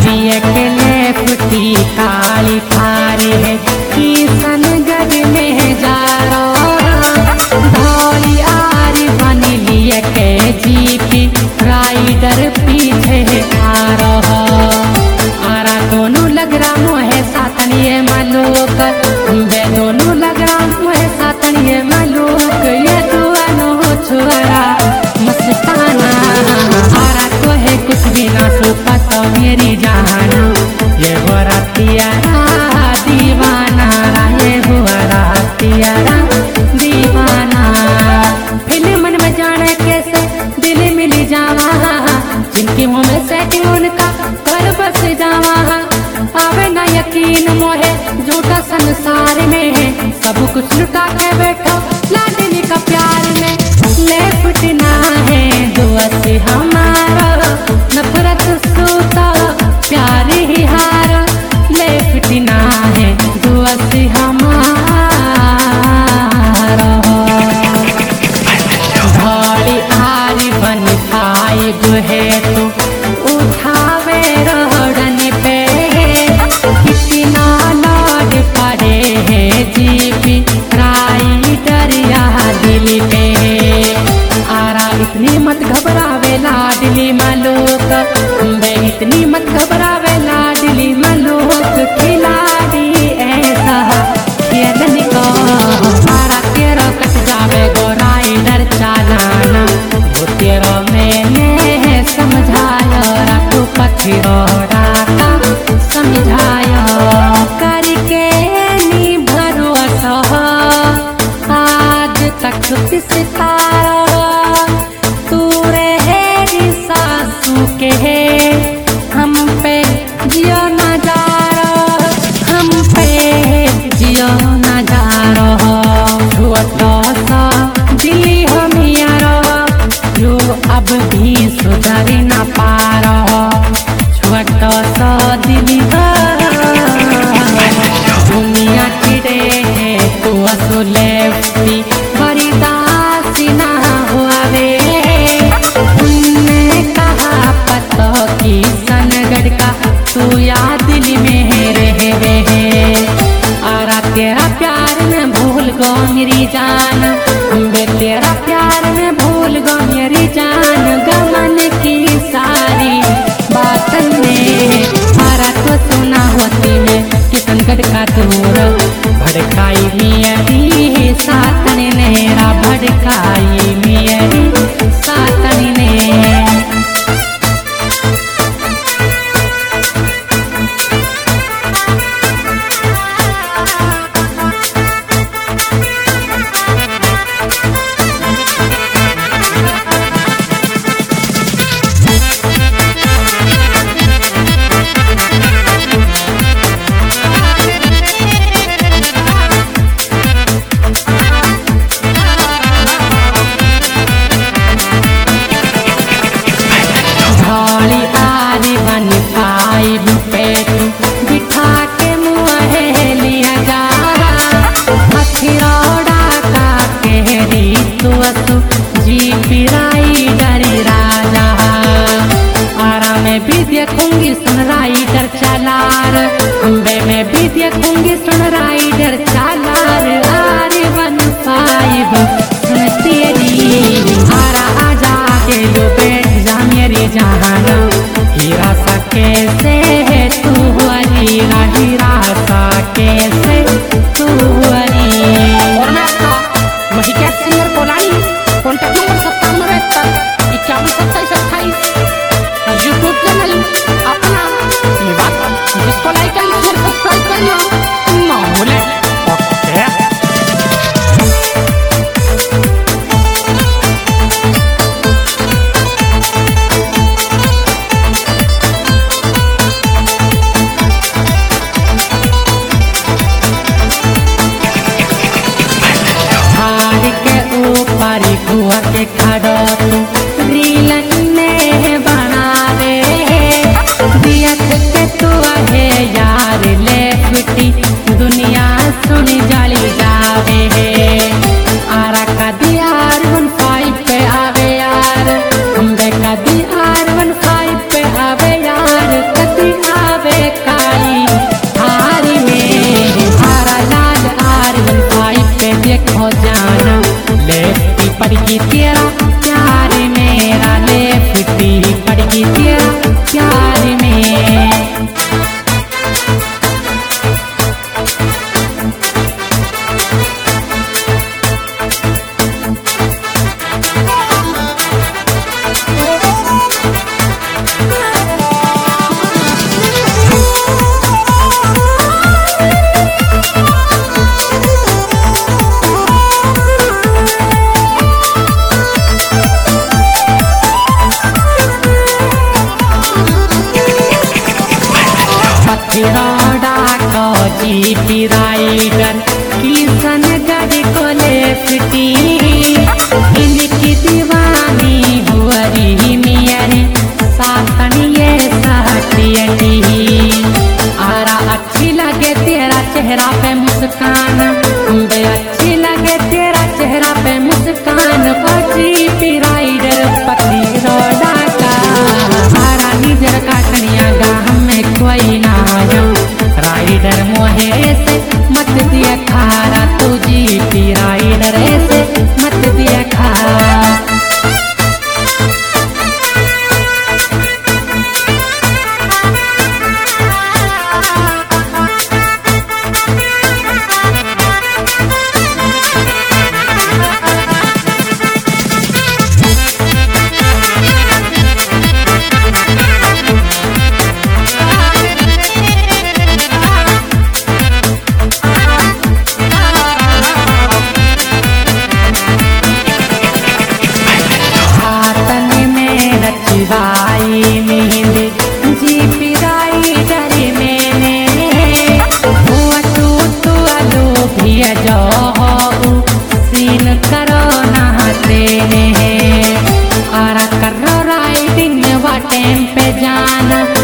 लिए के लेफ्टी काली थारी है किशनगढ़ में जा धौली आरी बन लिए के जीपी राइडर पीछे आ रहा आरा दोनों लग रहा मोहे सातनिए मलोक बे दोनों लग रहा मोहे सातनिए मलोक ये दोनों छोरा मस्ताना आरा तो है कुछ भी ना सोपा तो मेरी जान ये हो रातियारा दीवाना ये हो रातियारा दीवाना फिल्म में जाने कैसे दिल मिली जावा जिनकी मुँह में सेटिंग उनका घर बस जावा आवे ना यकीन मोहे झूठा संसार में है सब कुछ लुटा के बैठो लाडली का प्यार में लेफ्ट ना है दुआ से हमारा नफरत सूता प्यार ही हारा लेफ्ट ना है दुआ से हमारा धौली आरी बन खाए गुहे तो उठावे रोडन पे कितना लोड पड़े है जीपी राइडर यहाँ दिल पे आरा इतनी मत घबरावे लाडली मलोक बे इतनी मत घबरावे लाडली मलोक खिलाड़ी ऐसा खेलन को आरा तेरा कट जावे गो राइडर चालाना वो तेरा मैंने समझाया रातू पथिरो राता समझाया करके नी भरोसा आज तक सितारा तू रहे सासू के हम पे जियो ना जा रहा हम पे जियो ना जा रहा छोटा सा दिली हम यारो जो अब भी सुधर ना पा रहा छोटा सा दिली दुनिया चिड़े है तू असुलेफ्टी बड़ी दासी ना हुआ वे उनने कहा पता की किशनगढ़ का तू याद दिल में रहे वे आरा तेरा प्यार में भूल गो मेरी जान बे तेरा प्यार में भूल गो मेरी जान गमन की सारी बातन में आरा तो सुना होती में किशनगढ़ का दूर भड़काई मेरी सातन नेरा भड़काई मेरी सातन ने धौली आरी बन फाइव पे तू बिठा के मुँह लिया जा हथिरौड़ा का कहरी तू जीपी राइडर राजा आरा में भी देखूंगी सुन राइडर चालार बे में भी देखूंगी सुन राइडर चालार आरी बन फाइव सुन तेरी आरा आजा के लो बैठ जा मेरी जान हीरा सा कैसे है तू हीरा हीरा सा कैसे तू और मैं आपका वही कैब सिंगर कोलाई कॉन्टैक्ट नंबर 97 27 यूट्यूब चैनल अपना ये बात जिसको लाइक करना और सब्सक्राइब करना ना भूले के खड़ो तू रीलन ने बना दे दिया के तू है यार लेफ्टी दुनिया सुन जाली जावे आरा का दियार 15 पे आवे यार हम का दियार 15 पे आवे यार कदी हिरोडा को जीपी राइडर किशन गढ़ को ले सिटी इनकी दीवानी हुआरी मियारी सातन ये सहटियटी आरा अच्छी लगे तेरा चेहरा पे मुस्कान बे अच्छी लगे तेरा चेहरा पे मुस्कान जीपी राइडर पकड़ी रोडा का आरा निजर का कनिया गाँव में कोई ना राइडर मोहे से मत दिया खारा तू जीपी राइडर से मत दिया खारा भाई मेहंदी जीपी राइडर मैंने तू आलू भी जो सीन करो नहाते आरा करो राइडिंग वा टेम पे जाना